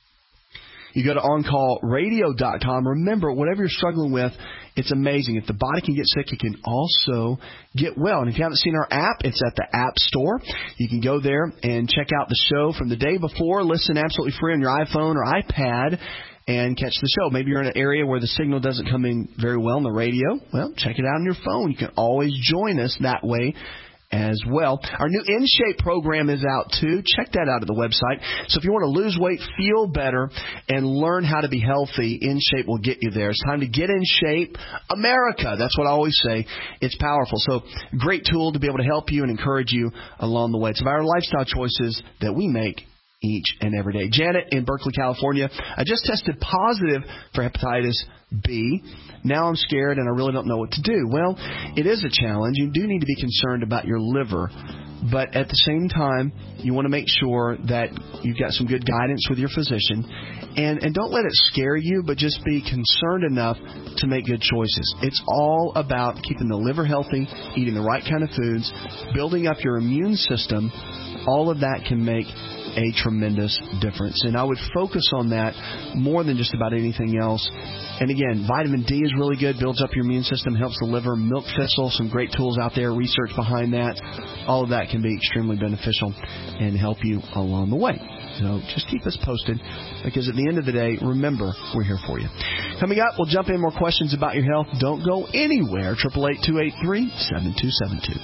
You go to on call radio dot com. Remember, whatever you're struggling with, it's amazing. If the body can get sick, it can also get well. And if you haven't seen our app, it's at the App Store. You can go there and check out the show from the day before. Listen absolutely free on your iPhone or iPad and catch the show. Maybe you're in an area where the signal doesn't come in very well on the radio. Well, check it out on your phone. You can always join us that way as well. Our new In Shape program is out too. Check that out at the website. So if you want to lose weight, feel better, and learn how to be healthy, In Shape will get you there. It's time to get in shape. America, that's what I always say. It's powerful. So great tool to be able to help you and encourage you along the way. It's about our lifestyle choices that we make each and every day. Janet in Berkeley, California. I just tested positive for hepatitis B. Now I'm scared and I really don't know what to do. Well, it is a challenge. You do need to be concerned about your liver. But at the same time, you want to make sure that you've got some good guidance with your physician. And, and don't let it scare you, but just be concerned enough to make good choices. It's all about keeping the liver healthy, eating the right kind of foods, building up your immune system. All of that can make a tremendous difference. And I would focus on that more than just about anything else. And again, vitamin D is really good, builds up your immune system, helps the liver. Milk thistle, some great tools out there, research behind that. All of that can be extremely beneficial and help you along the way. So just keep us posted, because at the end of the day, remember, we're here for you. Coming up, we'll jump in more questions about your health. Don't go anywhere. eight eight eight, two eight three, seven two seven two.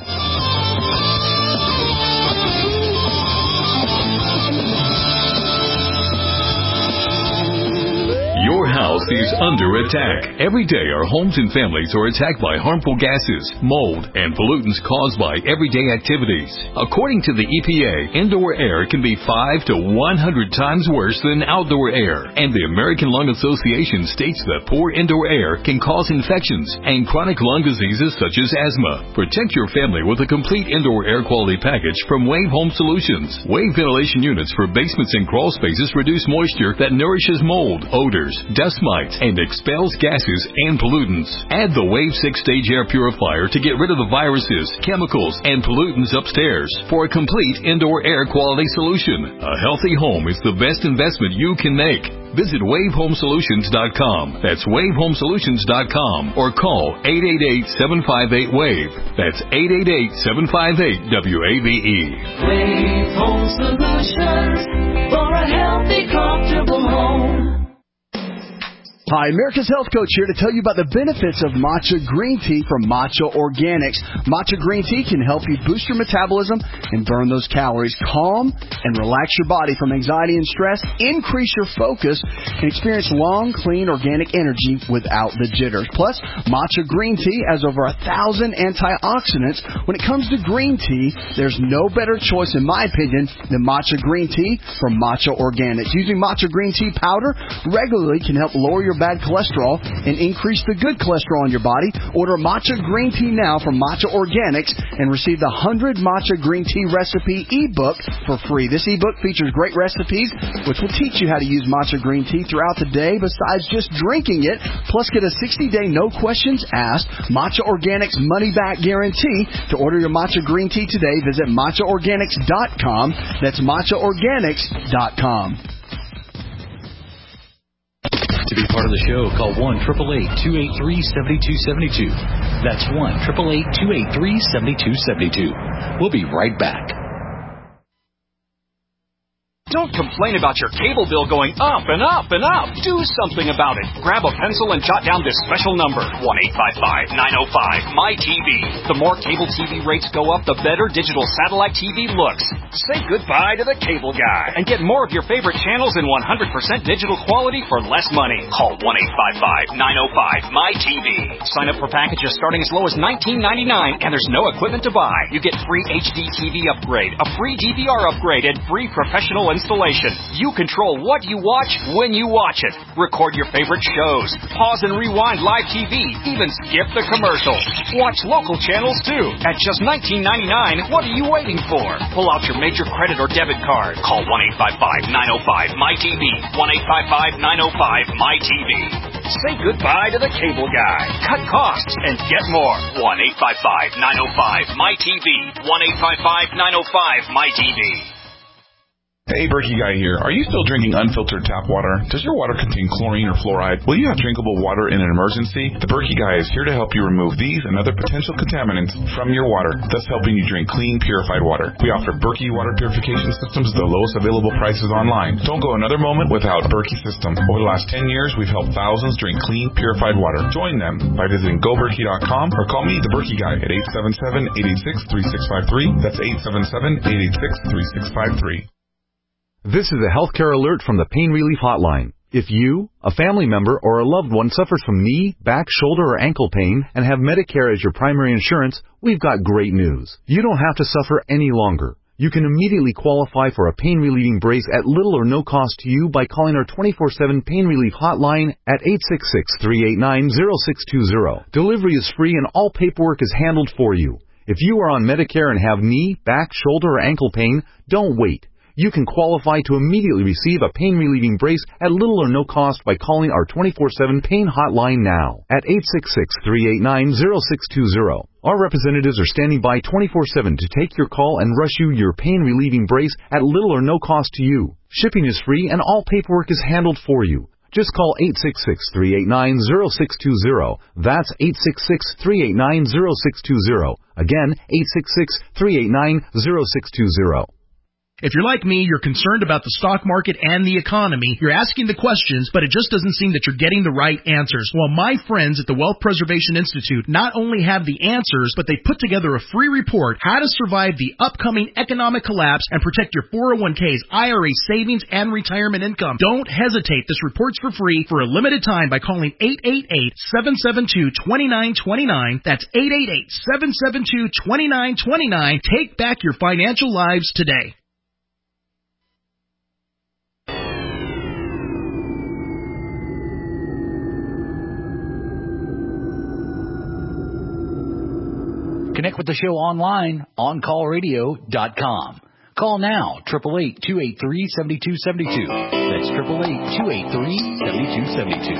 Your house is under attack. Every day our homes and families are attacked by harmful gases, mold, and pollutants caused by everyday activities. According to the E P A, indoor air can be five to one hundred times worse than outdoor air. And the American Lung Association states that poor indoor air can cause infections and chronic lung diseases such as asthma. Protect your family with a complete indoor air quality package from Wave Home Solutions. Wave ventilation units for basements and crawl spaces reduce moisture that nourishes mold, odors, dust mites, and expels gases and pollutants. Add the Wave six stage air purifier to get rid of the viruses, chemicals, and pollutants upstairs for a complete indoor air quality solution. A healthy home is the best investment you can make. Visit wave home solutions dot com. That's wave home solutions dot com, or call eight eight eight, seven five eight, WAVE. That's eight eight eight, seven five eight, W A V E. Wave Home Solutions for a healthy, comfortable home. Hi, America's Health Coach here to tell you about the benefits of matcha green tea from Matcha Organics. Matcha green tea can help you boost your metabolism and burn those calories, calm and relax your body from anxiety and stress, increase your focus, and experience long, clean, organic energy without the jitters. Plus, matcha green tea has over a thousand antioxidants. When it comes to green tea, there's no better choice, in my opinion, than matcha green tea from Matcha Organics. Using matcha green tea powder regularly can help lower your bad cholesterol and increase the good cholesterol in your body. Order matcha green tea now from Matcha Organics and receive the one hundred Matcha Green Tea Recipe ebook for free. This ebook features great recipes which will teach you how to use matcha green tea throughout the day besides just drinking it. Plus, get a sixty day no questions asked Matcha Organics money back guarantee. To order your matcha green tea today, visit matcha organics dot com. That's matcha organics dot com. To be part of the show, call one eight eight eight, two eight three, seven two seven two. That's one eight eight eight, two eight three, seven two seven two. We'll be right back. Don't complain about your cable bill going up and up and up. Do something about it. Grab a pencil and jot down this special number, one eight five five, nine oh five, M Y T V. The more cable T V rates go up, the better digital satellite T V looks. Say goodbye to the cable guy and get more of your favorite channels in one hundred percent digital quality for less money. Call one eight five five, nine oh five, M Y T V. Sign up for packages starting as low as nineteen ninety-nine, and there's no equipment to buy. You get free H D T V upgrade, a free D V R upgrade, and free professional installation. You control what you watch when you watch it. Record your favorite shows. Pause and rewind live T V. Even skip the commercials. Watch local channels too. At just nineteen ninety-nine, what are you waiting for? Pull out your major credit or debit card. Call one eight five five, nine oh five, M Y T V. one eight five five, nine oh five, M Y T V. Say goodbye to the cable guy. Cut costs and get more. one eight five five, nine oh five, M Y T V. one eight five five, nine oh five, M Y T V. Hey, Berkey Guy here. Are you still drinking unfiltered tap water? Does your water contain chlorine or fluoride? Will you have drinkable water in an emergency? The Berkey Guy is here to help you remove these and other potential contaminants from your water, thus helping you drink clean, purified water. We offer Berkey water purification systems at the lowest available prices online. Don't go another moment without a Berkey system. Over the last ten years, we've helped thousands drink clean, purified water. Join them by visiting go berkey dot com or call me, the Berkey Guy, at eight seven seven, eight eight six, three six five three. That's eight seven seven, eight eight six, three six five three. This is a healthcare alert from the Pain Relief Hotline. If you, a family member, or a loved one suffers from knee, back, shoulder, or ankle pain and have Medicare as your primary insurance, we've got great news. You don't have to suffer any longer. You can immediately qualify for a pain-relieving brace at little or no cost to you by calling our twenty-four seven Pain Relief Hotline at eight six six, three eight nine, zero six two zero. Delivery is free and all paperwork is handled for you. If you are on Medicare and have knee, back, shoulder, or ankle pain, don't wait. You can qualify to immediately receive a pain-relieving brace at little or no cost by calling our twenty-four seven pain hotline now at eight six six, three eight nine, zero six two zero. Our representatives are standing by twenty-four seven to take your call and rush you your pain-relieving brace at little or no cost to you. Shipping is free and all paperwork is handled for you. Just call eight six six, three eight nine, zero six two zero. That's eight six six, three eight nine, zero six two zero. Again, eight six six, three eight nine, zero six two zero. If you're like me, you're concerned about the stock market and the economy. You're asking the questions, but it just doesn't seem that you're getting the right answers. Well, my friends at the Wealth Preservation Institute not only have the answers, but they put together a free report, How to Survive the Upcoming Economic Collapse and Protect Your four oh one k's, I R A savings, and retirement income. Don't hesitate. This report's for free for a limited time by calling eight eight eight, seven seven two, two nine two nine. That's eight eight eight, seven seven two, two nine two nine. Take back your financial lives today. Connect with the show online, on call radio dot com. Call now, eight eight eight, two eight three, seven two seven two. That's eight eight eight, two eight three, seven two seven two.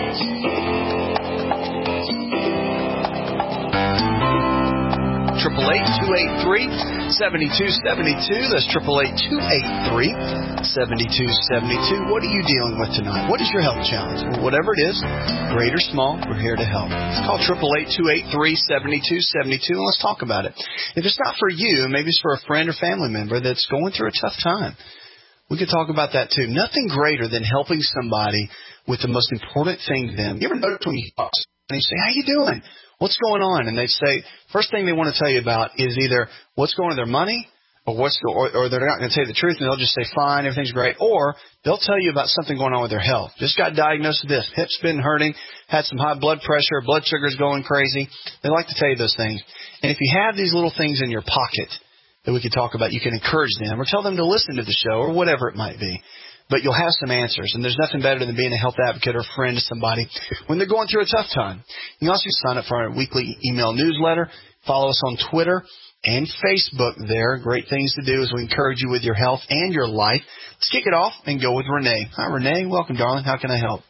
eight eight eight, two eight three, seven two seven two. That's eight eight eight, two eight three, seven two seven two. What are you dealing with tonight? What is your health challenge? Well, whatever it is, great or small, we're here to help. It's called eight eight eight, two eight three, seven two seven two, and let's talk about it. If it's not for you, maybe it's for a friend or family member that's going through a tough time. We could talk about that too. Nothing greater than helping somebody with the most important thing to them. You ever notice when you talk and you say, how you doing? What's going on? And they say, first thing they want to tell you about is either what's going on with their money, or what's go, or, or they're not going to tell you the truth, and they'll just say, fine, everything's great. Or they'll tell you about something going on with their health. Just got diagnosed with this. Hip's been hurting, had some high blood pressure, blood sugar's going crazy. They like to tell you those things. And if you have these little things in your pocket that we could talk about, you can encourage them or tell them to listen to the show or whatever it might be. But you'll have some answers, and there's nothing better than being a health advocate or friend to somebody when they're going through a tough time. You can also sign up for our weekly email newsletter. Follow us on Twitter and Facebook there. Great things to do as we encourage you with your health and your life. Let's kick it off and go with Renee. Hi, Renee. Welcome, darling. How can I help?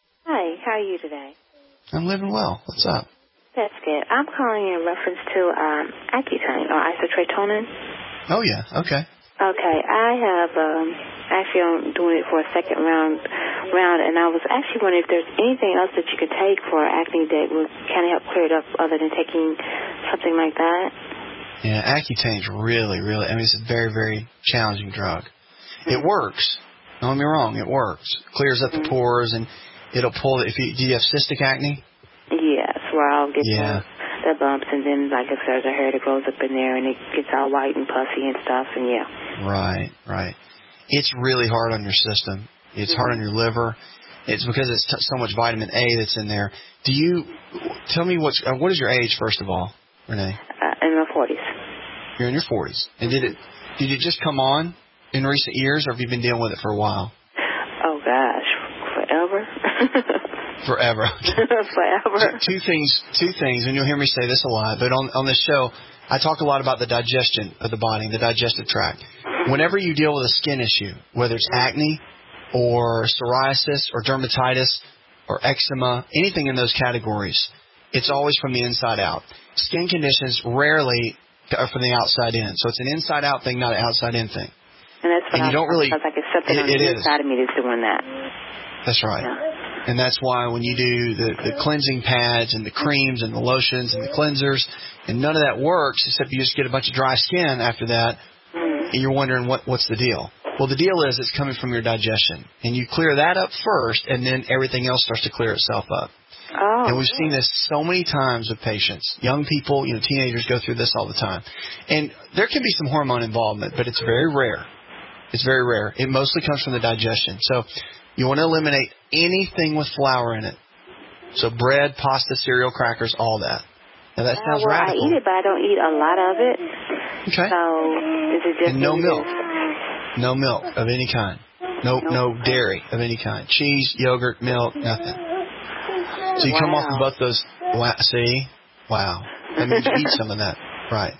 Hi. How are you today? I'm living well. What's up? That's good. I'm calling in reference to um, Accutane or isotretinoin. Oh, yeah. Okay. Okay, I have um, actually I'm doing it for a second round, round, and I was actually wondering if there's anything else that you could take for acne that would kind of help clear it up other than taking something like that. Yeah, Accutane's really, really, I mean, it's a very, very challenging drug. It works. Don't get me wrong, it works. Clears up the pores, and it'll pull it. If you, do you have cystic acne? Yes, where I'll get yeah. the, the bumps, and then, like, if there's a hair that grows up in there, and it gets all white and puffy and stuff, and yeah. Right, right. It's really hard on your system. It's hard on your liver. It's because it's t- so much vitamin A that's in there. Do you tell me what's uh, what is your age first of all, Renee? Uh, in my forties. You're in your forties. And did it did it just come on in recent years, or have you been dealing with it for a while? Oh gosh, forever. Forever. Forever. Two, two things. Two things, and you'll hear me say this a lot. But on on this show, I talk a lot about the digestion of the body, the digestive tract. Whenever you deal with a skin issue, whether it's acne or psoriasis or dermatitis or eczema, anything in those categories, it's always from the inside out. Skin conditions rarely are from the outside in. So it's an inside-out thing, not an outside-in thing. And that's what and you I don't really, like it's something it, on it the is. inside of me that's doing that. That's right. Yeah. And that's why when you do the, the cleansing pads and the creams and the lotions and the cleansers, and none of that works except you just get a bunch of dry skin after that, mm. and you're wondering what what's the deal. Well, the deal is it's coming from your digestion. And you clear that up first, and then everything else starts to clear itself up. Oh, and we've seen this so many times with patients. Young people, you know, teenagers go through this all the time. And there can be some hormone involvement, but it's very rare. It's very rare. It mostly comes from the digestion. So you want to eliminate anything with flour in it. So bread, pasta, cereal, crackers, all that. Now that sounds uh, well, radical. I eat it, but I don't eat a lot of it. Okay. So is it just and no milk. This? No milk of any kind. No, no dairy of any kind. Cheese, yogurt, milk, nothing. So you wow. come off of both those. Wow, see? Wow. That means you eat some of that. Right.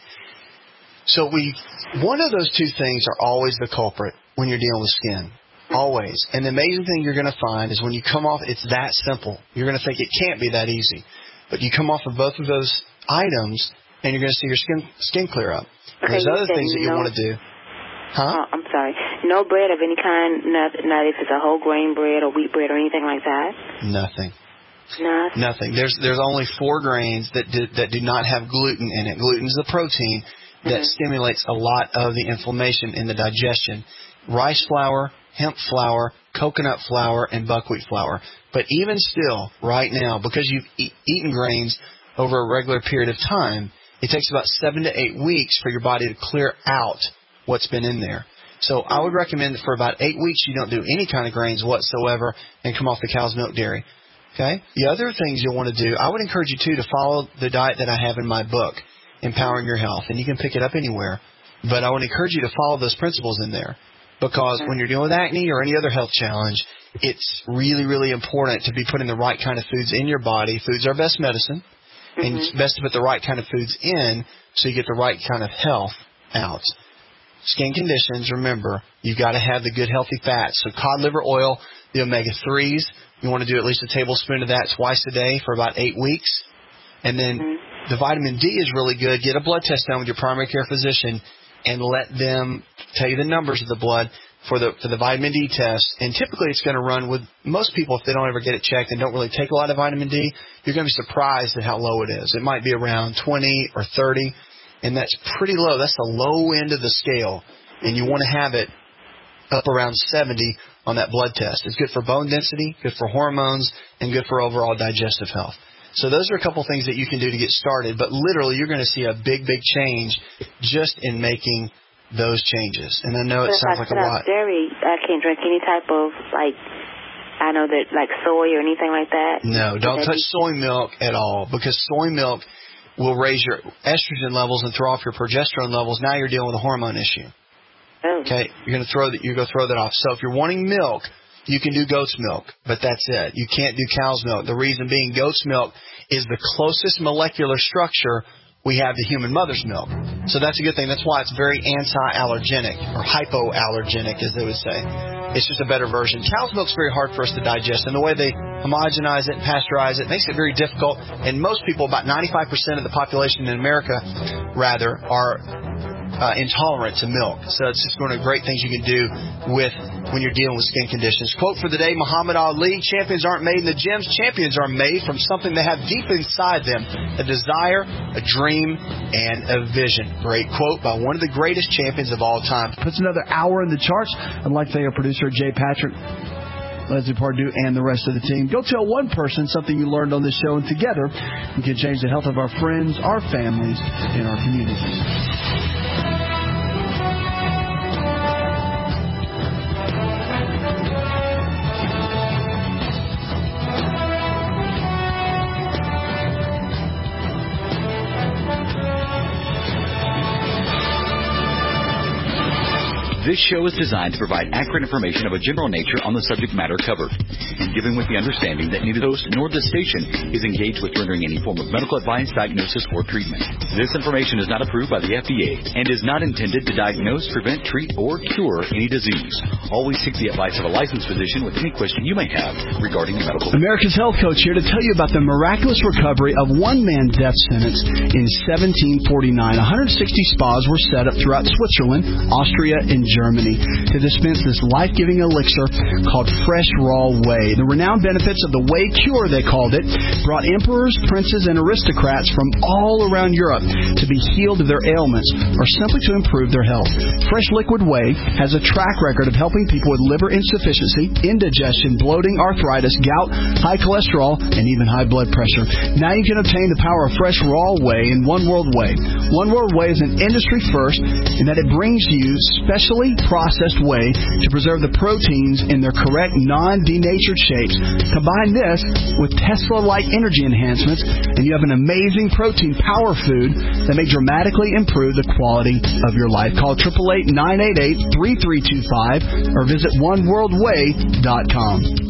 So we, one of those two things are always the culprit when you're dealing with skin. Always. And the amazing thing you're going to find is when you come off, it's that simple. You're going to think it can't be that easy. But you come off of both of those items, and you're going to see your skin skin clear up. Okay, There's other things that you no, want to do. Huh? Oh, I'm sorry. No bread of any kind, not, not if it's a whole grain bread or wheat bread or anything like that? Nothing. Nothing. Nothing. There's there's only four grains that do, that do not have gluten in it. Gluten is the protein that mm-hmm. stimulates a lot of the inflammation in the digestion. Rice flour, hemp flour, coconut flour, and buckwheat flour. But even still, right now, because you've e- eaten grains over a regular period of time, it takes about seven to eight weeks for your body to clear out what's been in there. So I would recommend that for about eight weeks you don't do any kind of grains whatsoever and come off the cow's milk dairy. Okay? The other things you'll want to do, I would encourage you, too, to follow the diet that I have in my book, Empowering Your Health. And you can pick it up anywhere. But I would encourage you to follow those principles in there. Because when you're dealing with acne or any other health challenge, it's really, really important to be putting the right kind of foods in your body. Foods are best medicine. Mm-hmm. And it's best to put the right kind of foods in so you get the right kind of health out. Skin conditions, remember, you've got to have the good, healthy fats. So cod liver oil, the omega threes, you want to do at least a tablespoon of that twice a day for about eight weeks. And then mm-hmm. the vitamin D is really good. Get a blood test done with your primary care physician and let them tell you the numbers of the blood for the for the vitamin D test. And typically it's going to run with most people, if they don't ever get it checked and don't really take a lot of vitamin D, you're going to be surprised at how low it is. It might be around twenty or thirty, and that's pretty low. That's the low end of the scale, and you want to have it up around seventy on that blood test. It's good for bone density, good for hormones, and good for overall digestive health. So those are a couple things that you can do to get started, but literally you're going to see a big, big change just in making those changes. And I know it sounds like a lot. Dairy, I can't drink any type of, like, I know that, like soy or anything like that. No, don't touch soy milk at all, because soy milk will raise your estrogen levels and throw off your progesterone levels. Now you're dealing with a hormone issue. Oh. Okay, you're going to throw that. You're going to throw that off. So if you're wanting milk, you can do goat's milk, but that's it. You can't do cow's milk. The reason being, goat's milk is the closest molecular structure we have to human mother's milk. So that's a good thing. That's why it's very anti-allergenic, or hypoallergenic, as they would say. It's just a better version. Cow's milk's very hard for us to digest, and the way they homogenize it and pasteurize it makes it very difficult. And most people, about ninety-five percent of the population in America, rather, are Uh, intolerant to milk. So it's just one of the great things you can do with when you're dealing with skin conditions. Quote for the day, Muhammad Ali, champions aren't made in the gyms. Champions are made from something they have deep inside them, a desire, a dream, and a vision. Great quote by one of the greatest champions of all time. Puts another hour in the charts. I'd like to thank our producer, Jay Patrick, Leslie Pardue, and the rest of the team. Go tell one person something you learned on this show, and together we can change the health of our friends, our families, and our communities. This show is designed to provide accurate information of a general nature on the subject matter covered, and given with the understanding that neither the host nor the station is engaged with rendering any form of medical advice, diagnosis, or treatment. This information is not approved by the F D A and is not intended to diagnose, prevent, treat, or cure any disease. Always seek the advice of a licensed physician with any question you may have regarding your medical. America's Health Coach here to tell you about the miraculous recovery of one man's death sentence in seventeen forty-nine. one hundred sixty spas were set up throughout Switzerland, Austria, and Germany to dispense this life-giving elixir called Fresh Raw Whey. The renowned benefits of the Whey Cure, they called it, brought emperors, princes, and aristocrats from all around Europe to be healed of their ailments or simply to improve their health. Fresh Liquid Whey has a track record of helping people with liver insufficiency, indigestion, bloating, arthritis, gout, high cholesterol, and even high blood pressure. Now you can obtain the power of Fresh Raw Whey in One World Whey. One World Whey is an industry first in that it brings you specially processed whey to preserve the proteins in their correct non-denatured shapes. Combine this with Tesla-like energy enhancements, and you have an amazing protein power food that may dramatically improve the quality of your life. Call eight eight eight, nine eight eight, three three two five or visit one world whey dot com.